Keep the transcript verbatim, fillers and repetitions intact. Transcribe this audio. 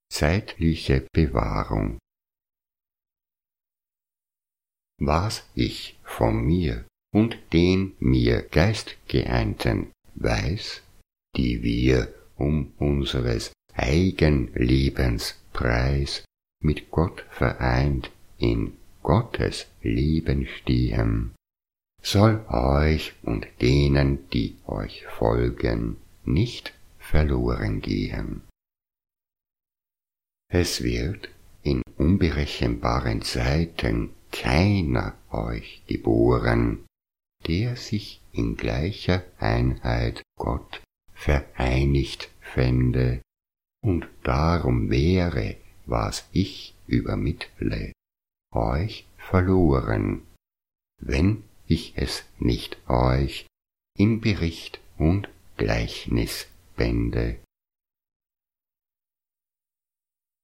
zeitliche Bewahrung. Was ich von mir und den mir Geistgeeinten weiß, die wir um unseres Eigenlebens Preis mit Gott vereint in Gottes Leben stehen, soll euch und denen, die euch folgen, nicht verloren gehen. Es wird in unberechenbaren Zeiten keiner euch geboren, der sich in gleicher Einheit Gott vereinigt fände, und darum wäre, was ich übermittle, euch verloren, wenn ich es nicht euch in Bericht und Gleichnis bände.